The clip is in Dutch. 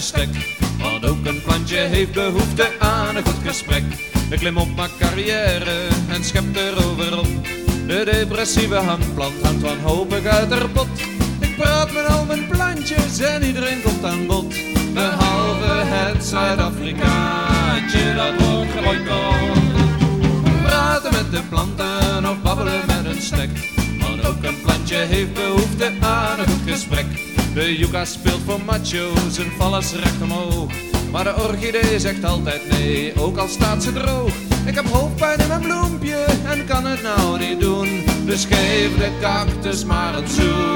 een stek. Want ook een plantje heeft behoefte aan een goed gesprek. De klimop maakt carrière en schept erover op. De depressieve hangplant hangt wanhopig uit haar pot. Ik praat met al mijn plantjes en iedereen komt aan bod. Behalve het Zuid-Afrikaantje, dat wordt geboycott. Praten met de planten of babbelen met een stek. Want ook een plantje heeft behoefte aan een goed gesprek. De yucca speelt voor macho's en vallers recht omhoog. Maar de orchidee zegt altijd nee, ook al staat ze droog. Ik heb hoofdpijn in mijn bloempje en kan het nou niet doen. Dus geef de cactus maar een zoen.